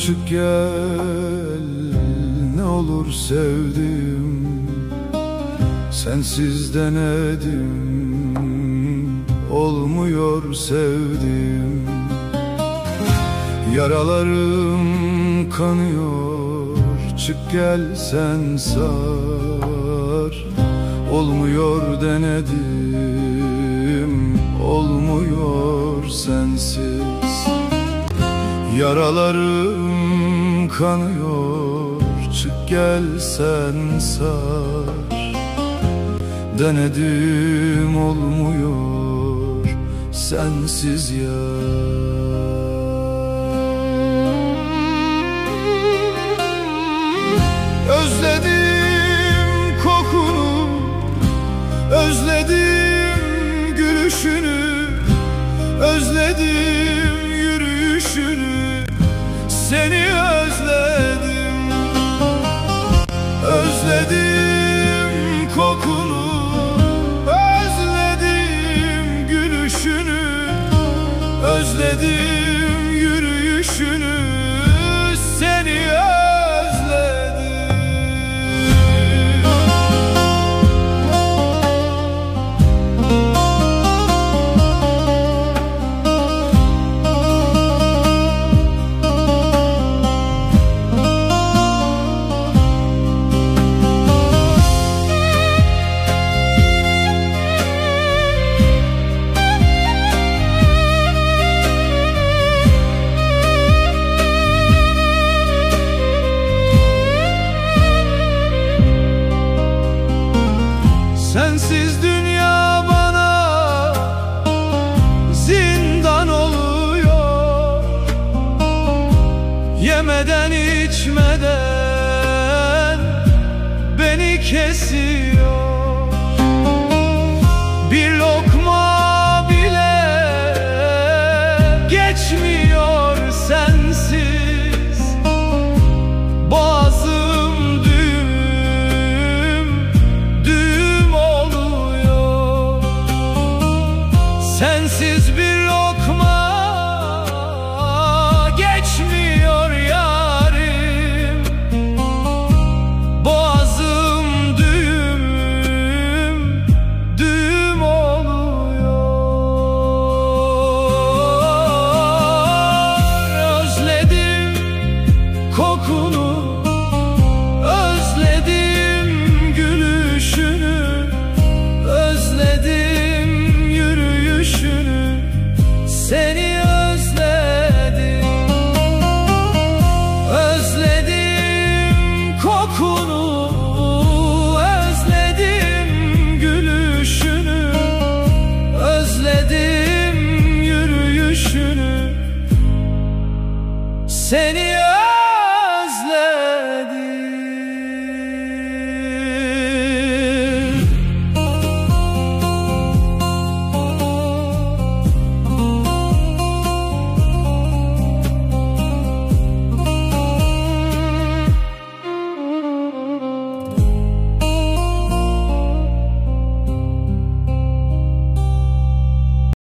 çık gel, ne olur sevdim. Sensiz denedim, olmuyor sevdim. Yaralarım kanıyor, çık gel sen sar. Olmuyor denedim, olmuyor sensiz. Yaralarım kanıyor, çık gel sen sar. Denedim, olmuyor sensiz yar. Özledim kokunu, özledim gülüşünü, özledim yürüyüşünü, seni özledim. Özledim kokunu, özledim gülüşünü, özledim yürüyüşünü, seni özledim. Sensiz dünya bana zindan oluyor. Yemeden içmeden beni kesiyor. Bir lokma bile geçmiyor sensiz. Boğazım düğüm oluyor. Sensiz bir lokma geçmiyor yarim. Boğazım düğüm oluyor. Özledim kokunu, özledim gülüşünü, özledim yürüyüşünü, seni özledim. Özledim kokunu, özledim gülüşünü, özledim yürüyüşünü, seni